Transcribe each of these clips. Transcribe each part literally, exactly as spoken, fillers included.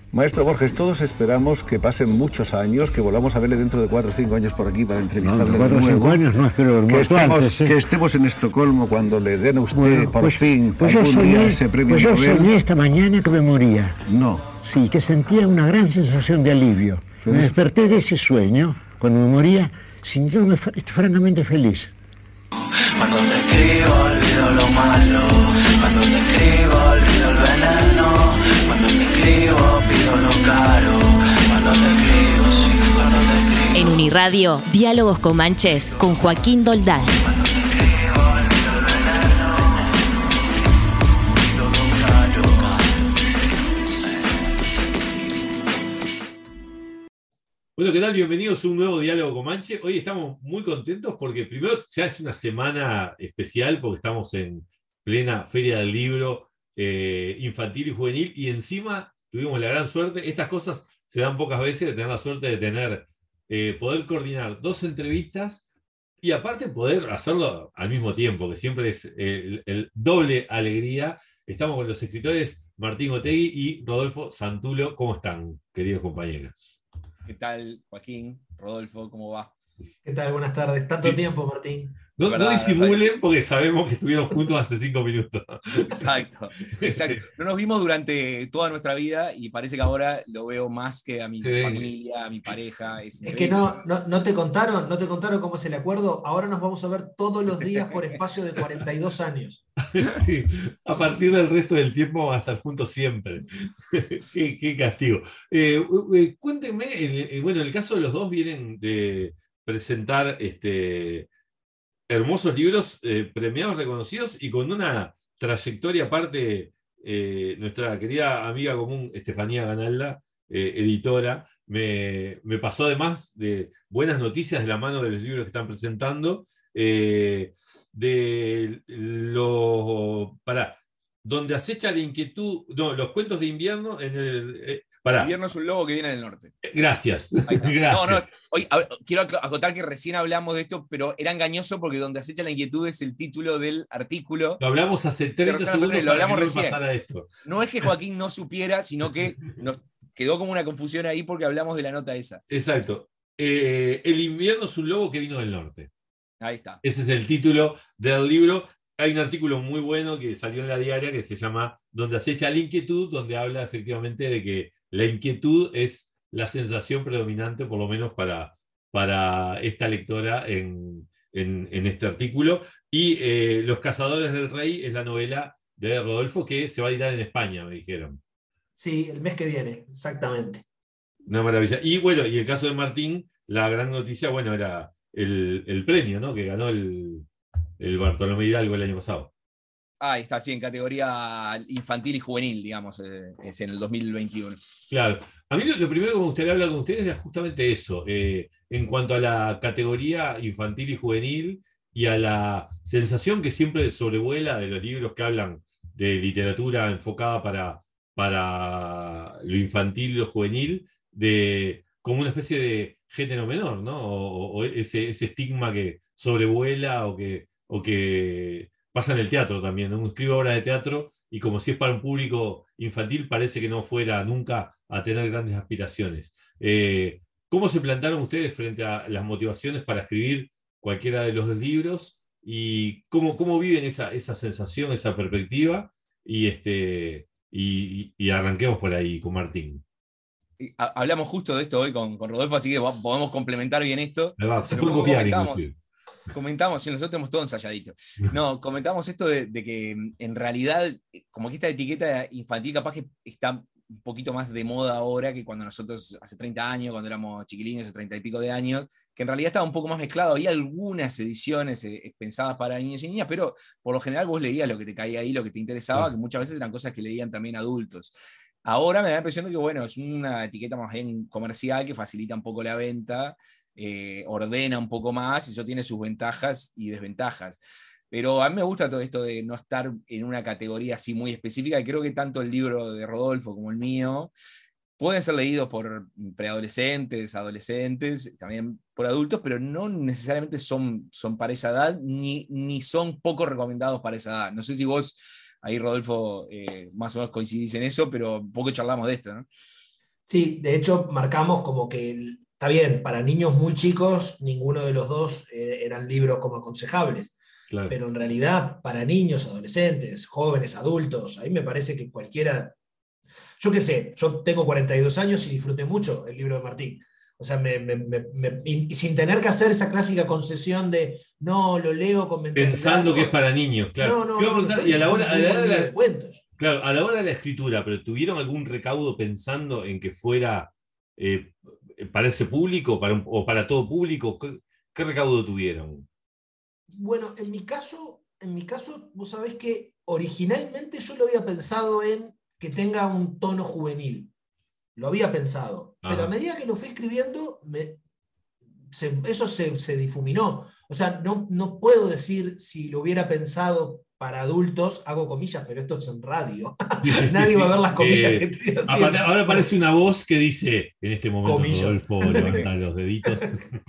Maestro Borges, todos esperamos que pasen muchos años, que volvamos a verle dentro de cuatro o cinco años por aquí para entrevistarle no, de cuatro o nuevo. cinco años no, es que lo que, estemos, antes, ¿eh? que estemos en Estocolmo cuando le den a usted bueno, por pues, fin pues algún yo soñé, día ese premio pues yo Nobel. soñé esta mañana que me moría. No. Sí, que sentía una gran sensación de alivio. ¿Sí? Me desperté de ese sueño, cuando me moría, sintiéndome fr francamente feliz. Cuando te escribo olvido lo malo, cuando te escribo olvido el veneno, cuando te escribo pido lo caro, cuando te escribo, sí, cuando te escribo. En Uniradio, Diálogos Comanches con Joaquín Doldal. Bueno, ¿qué tal? Bienvenidos a un nuevo Diálogo Comanche. Hoy estamos muy contentos porque primero ya es una semana especial porque estamos en plena Feria del Libro eh, infantil y juvenil y encima tuvimos la gran suerte, estas cosas se dan pocas veces, de tener la suerte de tener, eh, poder coordinar dos entrevistas y aparte poder hacerlo al mismo tiempo, que siempre es el, el doble alegría. Estamos con los escritores Martín Otegui y Rodolfo Santulo. ¿Cómo están, queridos compañeros? ¿Qué tal, Joaquín? Rodolfo, ¿cómo va? ¿Qué tal? Buenas tardes. Tanto Sí. tiempo, Martín. No, verdad, no disimulen porque sabemos que estuvieron juntos hace cinco minutos. Exacto, exacto. No nos vimos durante toda nuestra vida y parece que ahora lo veo más que a mi Sí. familia, a mi pareja. Es, Es que no, no, no te contaron, no te contaron cómo es el acuerdo. Ahora nos vamos a ver todos los días por espacio de cuarenta y dos años. Sí, a partir del resto del tiempo van a estar juntos siempre. qué, qué castigo. Eh, eh, cuéntenme, eh, bueno, en el caso de los dos vienen de presentar este, hermosos libros eh, premiados, reconocidos y con una trayectoria aparte. Eh, nuestra querida amiga común, Estefanía Ganalda, eh, editora, me, me pasó además de buenas noticias de la mano de los libros que están presentando. Eh, de los para donde acecha la inquietud, no, los cuentos de invierno en el eh, para Invierno es un lobo que viene del norte. gracias, gracias. No, no, hoy, a ver, quiero acotar que recién hablamos de esto, pero era engañoso porque donde acecha la inquietud es el título del artículo. Lo hablamos hace treinta segundos. Lo hablamos recién. Esto. No es que Joaquín no supiera, sino que nos quedó como una confusión ahí porque hablamos de la nota esa. Exacto. Eh, el invierno es un lobo que vino del norte. Ahí está. Ese es el título del libro. Hay un artículo muy bueno que salió en la diaria que se llama Donde acecha la inquietud, donde habla efectivamente de que la inquietud es la sensación predominante, por lo menos para, para esta lectora en, en, en este artículo. Y eh, Los Cazadores del Rey es la novela de Rodolfo que se va a editar en España, me dijeron. Sí, el mes que viene, exactamente. Una maravilla. Y bueno, y el caso de Martín, la gran noticia, bueno, era el, el premio, ¿no? Que ganó el, el Bartolomé Hidalgo el año pasado. Ah, está, sí, en categoría infantil y juvenil, digamos, eh, es en el dos mil veintiuno. Claro. A mí lo, lo primero que me gustaría hablar con ustedes es justamente eso, eh, en cuanto a la categoría infantil y juvenil y a la sensación que siempre sobrevuela de los libros que hablan de literatura enfocada para, para lo infantil y lo juvenil, de como una especie de género menor, ¿no? O, o ese, ese estigma que sobrevuela o que, o que pasa en el teatro también, ¿no? Uno escribe obras de teatro y como si es para un público infantil parece que no fuera nunca a tener grandes aspiraciones. Eh, ¿Cómo se plantaron ustedes frente a las motivaciones para escribir cualquiera de los libros y cómo, cómo viven esa, esa sensación, esa perspectiva? Y, este, y, y arranquemos por ahí con Martín. Hablamos justo de esto hoy con, con Rodolfo, así que podemos complementar bien esto. Va, se puede copiar inclusive. Comentamos, si nosotros tenemos todo ensayadito. No, comentamos esto de, de que en realidad, como que esta etiqueta infantil capaz que está un poquito más de moda ahora que cuando nosotros, hace treinta años, cuando éramos chiquilines, o treinta y pico de años, que en realidad estaba un poco más mezclado. Había algunas ediciones eh, pensadas para niños y niñas, pero por lo general vos leías lo que te caía ahí, lo que te interesaba, sí. Que muchas veces eran cosas que leían también adultos. Ahora me da la impresión de que, bueno, es una etiqueta más bien comercial que facilita un poco la venta, eh, ordena un poco más y eso tiene sus ventajas y desventajas. Pero a mí me gusta todo esto de no estar en una categoría así muy específica, y creo que tanto el libro de Rodolfo como el mío pueden ser leídos por preadolescentes, adolescentes, también por adultos, pero no necesariamente son, son para esa edad, ni, ni son poco recomendados para esa edad. No sé si vos, ahí Rodolfo, eh, más o menos coincidís en eso, pero un poco charlamos de esto, ¿no? Sí, de hecho marcamos como que, el- está bien, para niños muy chicos, ninguno de los dos eh, eran libros como aconsejables, Claro. pero en realidad para niños, adolescentes, jóvenes, adultos, ahí me parece que cualquiera, yo qué sé, yo tengo cuarenta y dos años y disfruté mucho el libro de Martín. O sea, me- me- me- me- y sin tener que hacer esa clásica concesión de, no, lo leo con mentalidad, Pensando que es no, para niños, claro. no, no, Te iba a no, no, preguntar, yo y a la disfruté hora, un a muy la hora buen de libro la, de cuentos. claro, a la hora de la escritura, pero ¿tuvieron algún recaudo pensando en que fuera eh, para ese público para un- o para todo público? ¿Qué, qué recaudo tuvieron? Bueno, en mi caso, en mi caso, vos sabés que originalmente yo lo había pensado en que tenga un tono juvenil. Lo había pensado. Pero a Ajá. medida que lo fui escribiendo, me- se- eso se, se difuminó. O sea, no, no puedo decir si lo hubiera pensado para adultos, hago comillas, pero esto es en radio. Sí, sí, sí, Nadie va a sí. ver las comillas Eh, que estoy apare- haciendo. ahora Bueno, aparece una voz que dice, en este momento comillas. Rodolfo levanta los deditos.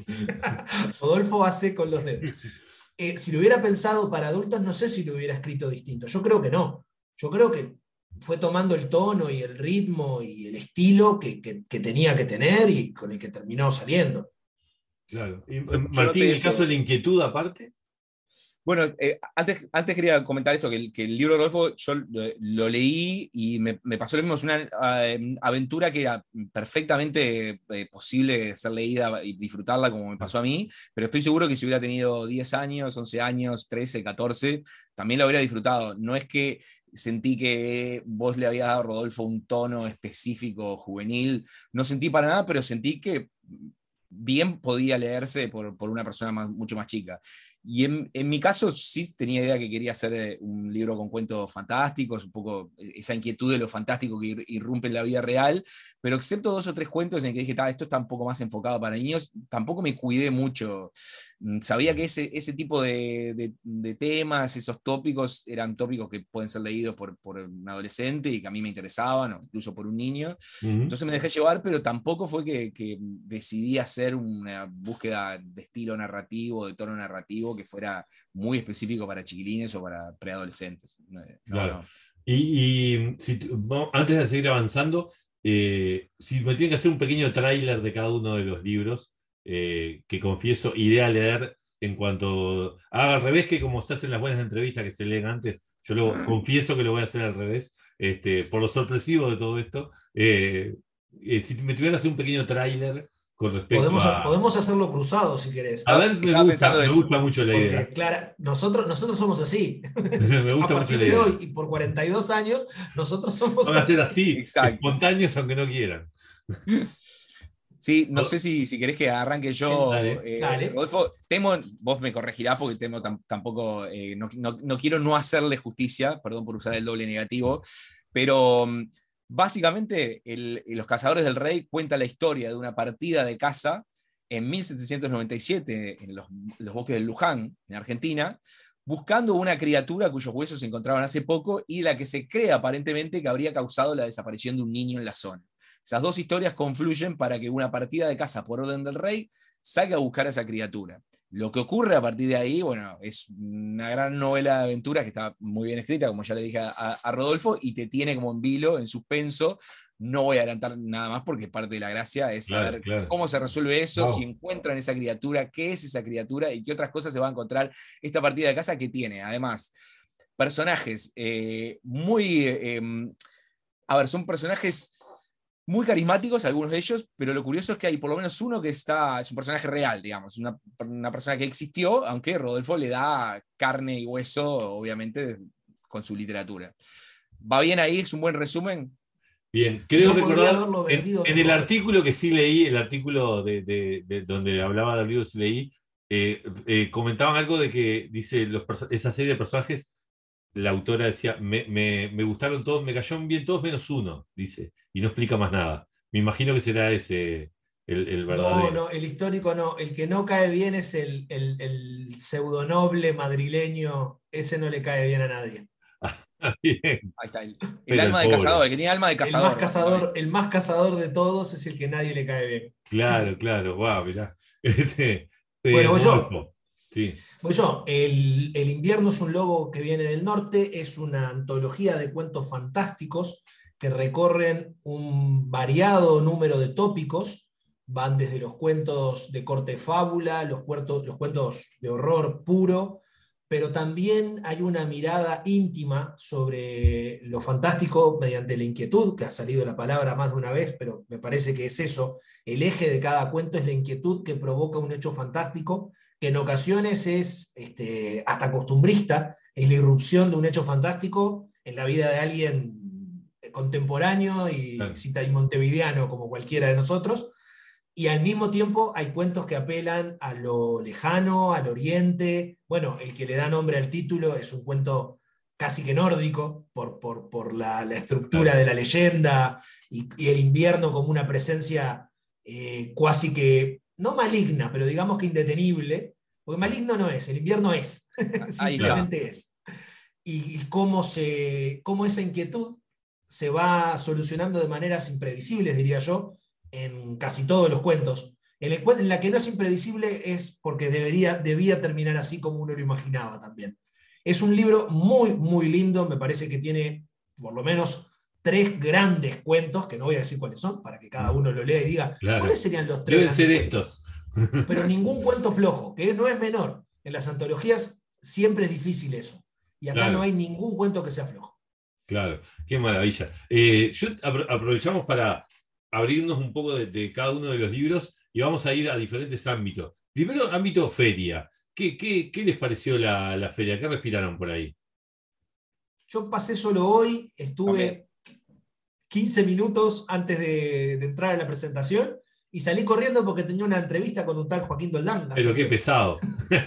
Rodolfo hace con los dedos. Eh, si lo hubiera pensado para adultos, no sé si lo hubiera escrito distinto. Yo creo que no. Yo creo que fue tomando el tono y el ritmo y el estilo que, que- que tenía que tener y con el que terminó saliendo. Claro. Y, eh, Yo, yo Martín, noté en el caso de eso. la inquietud aparte, Bueno, eh, antes, antes quería comentar esto, que el, que el libro de Rodolfo yo lo, lo leí y me, me pasó lo mismo, es una eh, aventura que era perfectamente eh, posible ser leída y disfrutarla como me pasó a mí, pero estoy seguro que si hubiera tenido diez años, once años, trece, catorce, también lo habría disfrutado. No es que sentí que vos le habías dado a Rodolfo un tono específico juvenil, no sentí para nada, pero sentí que bien podía leerse por, por una persona más, mucho más chica. Y en, en mi caso sí tenía idea que quería hacer eh, un libro con cuentos fantásticos, un poco esa inquietud de lo fantástico que ir- irrumpe en la vida real, pero excepto dos o tres cuentos en que dije, "Ta, esto está un poco más enfocado para niños", tampoco me cuidé mucho. Mm, Sabía que ese, ese tipo de, de- de temas, esos tópicos, eran tópicos que pueden ser leídos por, por un adolescente y que a mí me interesaban, o incluso por un niño. ujú, Entonces me dejé llevar, pero tampoco fue que, que decidí hacer una búsqueda de estilo narrativo, de tono narrativo, que fuera muy específico para chiquilines o para preadolescentes. No, claro. no. Y, y si tu- vamos- antes de seguir avanzando, eh, si me tienen que hacer un pequeño tráiler de cada uno de los libros, eh, que confieso, iré a leer en cuanto haga al revés, que como se hacen las buenas entrevistas que se leen antes, yo lo confieso que lo voy a hacer al revés, este, por lo sorpresivo de todo esto. Eh, eh, si me tuvieran que hacer un pequeño tráiler con respecto Podemos, a... podemos hacerlo cruzado si querés. A Estaba, ver, me estaba gusta, pensando me eso. gusta mucho la idea. Porque, Clara, nosotros, nosotros somos así. Me A gusta mucho partir la de idea. hoy y por cuarenta y dos años, nosotros somos Van a ser así. así, Exacto. espontáneos aunque no quieran. Sí, no sé si, si querés que arranque yo, Dale. eh, Dale. Rodolfo. Temo, vos me corregirás porque temo tam- tampoco, eh, no, no- no quiero no hacerle justicia, perdón por usar el doble negativo, pero mm, básicamente el- Los Cazadores del Rey cuenta la historia de una partida de caza en mil setecientos noventa y siete en los, los bosques del Luján, en Argentina, buscando una criatura cuyos huesos se encontraban hace poco y la que se cree aparentemente que habría causado la desaparición de un niño en la zona. Esas dos historias confluyen para que una partida de caza por orden del rey salga a buscar a esa criatura. Lo que ocurre a partir de ahí, bueno, es una gran novela de aventuras que está muy bien escrita, como ya le dije a, a Rodolfo, y te tiene como en vilo, en suspenso. No voy a adelantar nada más porque parte de la gracia es Claro, saber claro. cómo se resuelve eso, Wow. si encuentran esa criatura, qué es esa criatura y qué otras cosas se va a encontrar esta partida de caza que tiene. Además, personajes eh, muy... Eh, a ver, son personajes muy carismáticos, algunos de ellos, pero lo curioso es que hay por lo menos uno que está, es un personaje real, digamos, una, una persona que existió, aunque Rodolfo le da carne y hueso, obviamente, con su literatura. ¿Va bien ahí? ¿Es un buen resumen? Bien, creo No podría recordar haberlo en, vendido en el mejor. artículo que sí leí, el artículo de, de- de donde hablaba del libro sí leí, eh, eh, comentaban algo de que dice los perso- esa serie de personajes, la autora decía, me, me- me gustaron todos, me cayeron bien todos menos uno, dice, y no explica más nada. Me imagino que será ese el, el No, verdadero. no, el histórico no. El que no cae bien es el, el, el pseudonoble madrileño. Ese no le cae bien a nadie. Bien, Ahí está, el, el pero alma el de pobre. cazador, el que tiene alma de El cazador. más cazador, el más cazador de todos es el que nadie le cae bien. Claro, claro, wow, mirá. Este, eh, Bueno, voy yo. Rodolfo, sí. Voy yo. El, el invierno es un lobo que viene del norte, es una antología de cuentos fantásticos que recorren un variado número de tópicos, van desde los cuentos de corte fábula, los cuentos, los cuentos de horror puro, pero también hay una mirada íntima sobre lo fantástico mediante la inquietud, que ha salido la palabra más de una vez, pero me parece que es eso. El eje de cada cuento es la inquietud que provoca un hecho fantástico, que en ocasiones es este, hasta costumbrista, es la irrupción de un hecho fantástico en la vida de alguien contemporáneo y, claro, cita, y montevideano como cualquiera de nosotros. Y al mismo tiempo hay cuentos que apelan a lo lejano, al oriente. Bueno, el que le da nombre al título es un cuento casi que nórdico, por, por, por la, la estructura de la leyenda, y, y el invierno como una presencia eh, casi que, no maligna, pero digamos que indetenible, porque maligno no es, el invierno es, simplemente es. Y, y cómo, se, cómo esa inquietud se va solucionando de maneras impredecibles, diría yo, en casi todos los cuentos. En, el, en la que no es impredecible es porque debería, debía terminar así como uno lo imaginaba también. Es un libro muy, muy lindo, me parece que tiene por lo menos tres grandes cuentos, que no voy a decir cuáles son, para que cada uno lo lea y diga, claro, ¿cuáles serían los tres deben ser cuentos? estos. Pero ningún cuento flojo, que no es menor. En las antologías siempre es difícil eso. Y acá Claro. no hay ningún cuento que sea flojo. Claro, qué maravilla. Eh, yo apro- aprovechamos para abrirnos un poco de, de cada uno de los libros y vamos a ir a diferentes ámbitos. Primero, ámbito feria. ¿Qué, qué, qué les pareció la, la feria? ¿Qué respiraron por ahí? Yo pasé solo hoy, estuve También. quince minutos antes de, de entrar a la presentación y salí corriendo porque tenía una entrevista con un tal Joaquín Doldán. Pero así qué que, pesado.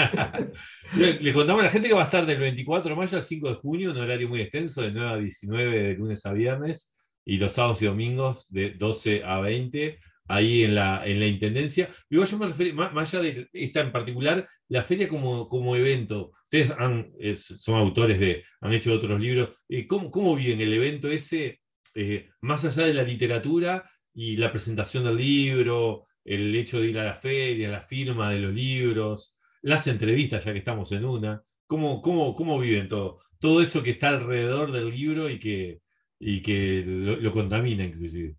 Le, le contamos a la gente que va a estar del veinticuatro de mayo al cinco de junio, un horario muy extenso, de nueve a diecinueve, de lunes a viernes, y los sábados y domingos de doce a veinte, ahí en la, en la Intendencia. Igual yo me refiero, más, más allá de esta en particular, la feria como, como evento. Ustedes han, es- son autores de, han hecho otros libros. Eh, ¿cómo, cómo viven el evento ese, eh, más allá de la literatura y la presentación del libro, el hecho de ir a la feria, la firma de los libros, las entrevistas, ya que estamos en una? ¿Cómo, cómo, cómo viven todo? Todo eso que está alrededor del libro y que, y que lo, lo contamina inclusive.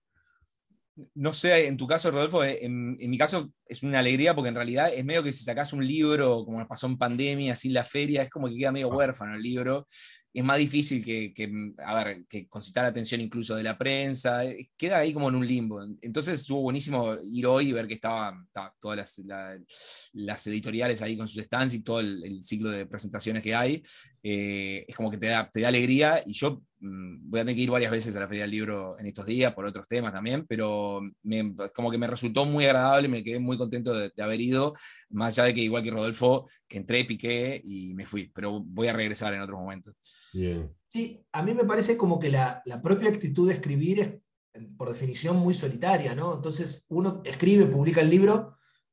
No sé, en tu caso, Rodolfo, eh, en, en mi caso es una alegría porque en realidad es medio que si sacás un libro, como nos pasó en pandemia, sin la feria, es como que queda medio huérfano el libro. Es más difícil que, que, a ver, que concitar la atención incluso de la prensa, eh, queda ahí como en un limbo. Entonces estuvo buenísimo ir hoy y ver que estaban estaba todas las, la, las editoriales ahí con sus stands y todo el, el ciclo de presentaciones que hay. Eh, es como que te da, te da alegría, y yo mm, voy a tener que ir varias veces a la Feria del Libro en estos días por otros temas también, pero me, como que me resultó muy agradable, me quedé muy contento de, de haber ido, más allá de que igual que Rodolfo, que entré, piqué y me fui, pero voy a regresar en otros momentos. Bien. sí, a mí me parece como que la, la propia actitud de escribir es, por definición, muy solitaria, ¿no? Entonces uno escribe, publica el libro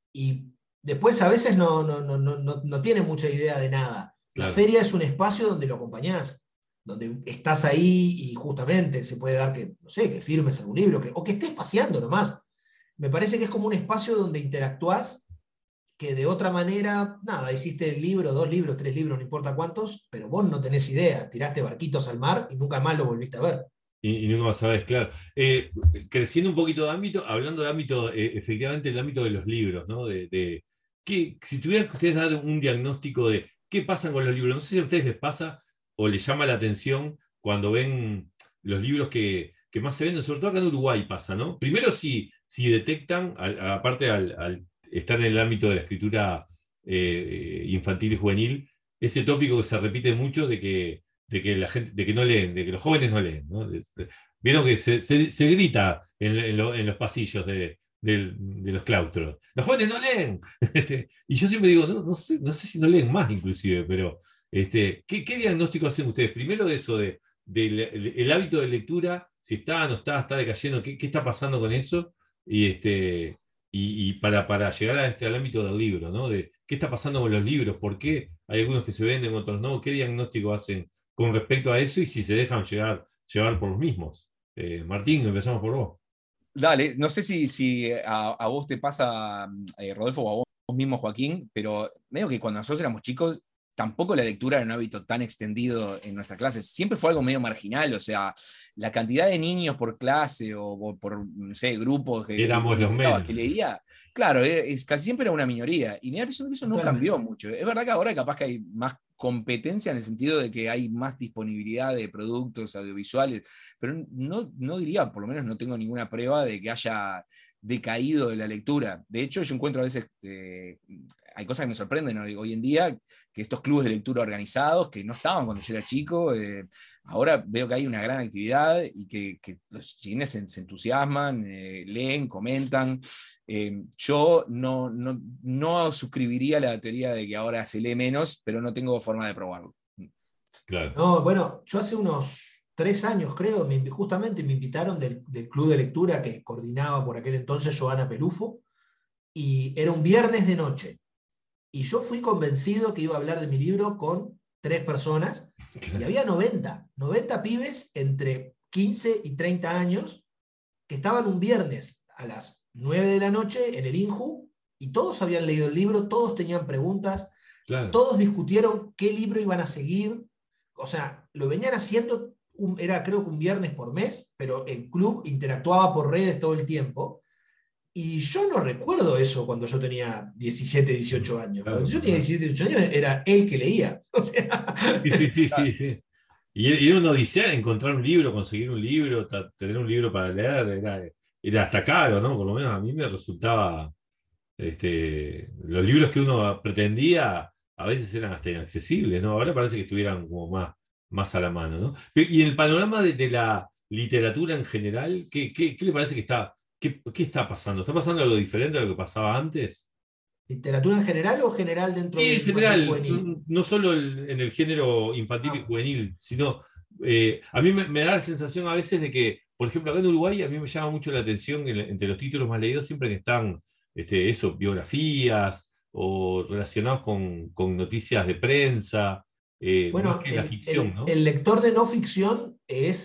y después a veces no, no, no, no, no no tiene mucha idea de nada. La Claro. feria es un espacio donde lo acompañás, donde estás ahí y justamente se puede dar que, no sé, que firmes algún libro, que, o que estés paseando nomás. Me parece que es como un espacio donde interactuás, que de otra manera, nada, hiciste el libro, dos libros, tres libros, no importa cuántos, pero vos no tenés idea, tiraste barquitos al mar y nunca más lo volviste a ver. Y, y nunca más sabes, claro. Eh, creciendo un poquito de ámbito, hablando de ámbito, eh, efectivamente, el ámbito de los libros, ¿no? De, de, ¿qué, si tuvieran que ustedes dar un diagnóstico de qué pasa con los libros, no sé si a ustedes les pasa o les llama la atención cuando ven los libros que, que más se venden, sobre todo acá en Uruguay pasa, ¿no? Primero, si, si detectan, al- aparte al, al estar en el ámbito de la escritura eh, infantil y juvenil, ese tópico que se repite mucho de que de que la gente, de que no leen, de que los jóvenes no leen, ¿no? De- de- Vieron que se, se- se grita en, en lo- en los pasillos de, del- de los claustros. Los jóvenes no leen. Este, y yo siempre digo, no, no sé, no sé si no leen más inclusive, pero este, ¿qué, qué diagnóstico hacen ustedes? Primero de eso, de, del el, el hábito de lectura, si está, no está, está decayendo, ¿qué, qué está pasando con eso? Y, este, y, y para, para llegar a este, al ámbito del libro, ¿no? De qué está pasando con los libros, por qué hay algunos que se venden, otros no, qué diagnóstico hacen con respecto a eso y si se dejan llegar, llevar por los mismos. Eh, Martín, empezamos por vos. Dale, no sé si, si a, a vos te pasa, eh, Rodolfo, o a vos mismo, Joaquín, pero medio que cuando nosotros éramos chicos, tampoco la lectura era un hábito tan extendido en nuestras clases. Siempre fue algo medio marginal, o sea, la cantidad de niños por clase o, o por, no sé, grupos que, Éramos que, los que, menos. que leía, claro, es, casi siempre era una minoría. Y me da la impresión que eso no cambió mucho. Es verdad que ahora capaz que hay más competencia en el sentido de que hay más disponibilidad de productos audiovisuales, pero no, no diría, por lo menos no tengo ninguna prueba de que haya decaído de la lectura. De hecho, yo encuentro a veces, eh, hay cosas que me sorprenden hoy, hoy en día, que estos clubes de lectura organizados, que no estaban cuando yo era chico, eh, ahora veo que hay una gran actividad y que, que los chiquines se, se entusiasman, eh, leen, comentan. Eh, yo no, no, no suscribiría la teoría de que ahora se lee menos, pero no tengo forma de probarlo. Claro. No, bueno, yo hace unos tres años, creo, me, justamente me invitaron del, del club de lectura que coordinaba por aquel entonces Joana Pelufo, y era un viernes de noche. Y yo fui convencido que iba a hablar de mi libro con tres personas, y había noventa, noventa pibes entre quince y treinta años que estaban un viernes a las nueve de la noche en el INJU, y todos habían leído el libro, todos tenían preguntas, claro. Todos discutieron qué libro iban a seguir, o sea, lo venían haciendo. Un, era creo que un viernes por mes, pero el club interactuaba por redes todo el tiempo, y yo no recuerdo eso cuando yo tenía diecisiete, dieciocho años. Claro, cuando yo tenía diecisiete, dieciocho años era él que leía. O sea, sí, sí, sí, sí, sí. Y era una odisea encontrar un libro, conseguir un libro, tener un libro para leer, era, era hasta caro, ¿no? Por lo menos a mí me resultaba, este, los libros que uno pretendía a veces eran hasta inaccesibles, ¿no? Ahora parece que estuvieran como más más a la mano, ¿no? Y en el panorama de, de la literatura en general, ¿qué, qué, qué le parece que está, qué, qué está pasando? ¿Está pasando algo diferente a lo que pasaba antes? ¿Literatura en general o general dentro sí, del en general, juvenil? No solo el, en el género infantil ah. y juvenil, sino eh, a mí me, me da la sensación a veces de que, por ejemplo, acá en Uruguay a mí me llama mucho la atención en, entre los títulos más leídos siempre que están este, eso, biografías o relacionados con, con noticias de prensa. Eh, bueno, el, la ficción, el, ¿no? el lector de no ficción es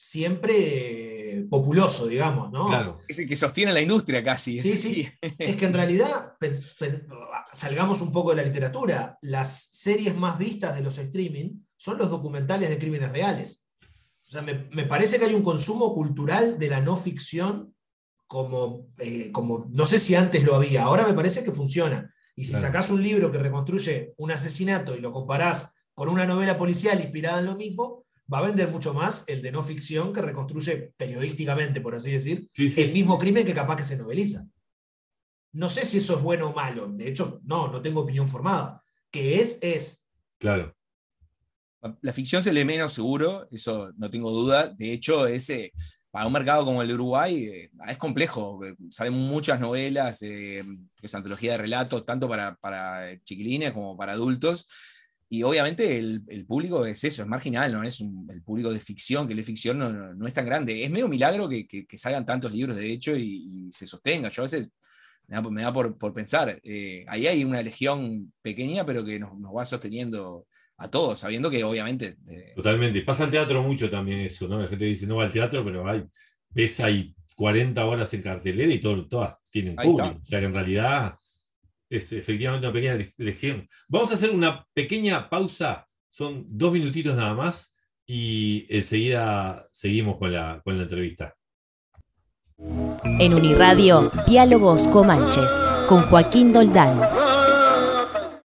siempre populoso, digamos, ¿no? Claro. Es el que sostiene la industria casi. Sí, sí. Es que en realidad, pens, pens, salgamos un poco de la literatura, las series más vistas de los streaming son los documentales de crímenes reales. O sea, me, me parece que hay un consumo cultural de la no ficción como, eh, como, no sé si antes lo había, ahora me parece que funciona. Y si claro. sacás un libro que reconstruye un asesinato y lo comparás con una novela policial inspirada en lo mismo, va a vender mucho más el de no ficción que reconstruye periodísticamente, por así decir, sí, sí, el mismo crimen que capaz que se noveliza. No sé si eso es bueno o malo, de hecho, no, no tengo opinión formada. Que es, es. Claro. La ficción se lee menos seguro, eso no tengo duda. De hecho, ese, para un mercado como el de Uruguay eh, es complejo. Salen muchas novelas, eh, que es antología de relatos, tanto para, para chiquilines como para adultos. Y obviamente el, el público es eso, es marginal, no es un, el público de ficción, que lee ficción no, no, no es tan grande. Es medio milagro que, que, que salgan tantos libros de hecho y, y se sostenga. Yo a veces me da, me da por, por pensar, eh, ahí hay una legión pequeña, pero que nos, nos va sosteniendo a todos, sabiendo que obviamente... Eh... Totalmente. Pasa en teatro mucho también eso, ¿no? La gente dice no va al teatro, pero hay, ves ahí cuarenta horas en cartelera y todo, todas tienen público. O sea que en realidad... es efectivamente una pequeña legión. Vamos a hacer una pequeña pausa, son dos minutitos nada más, y enseguida seguimos con la, con la entrevista. En Uniradio, Diálogos Comanches, con Joaquín Doldán.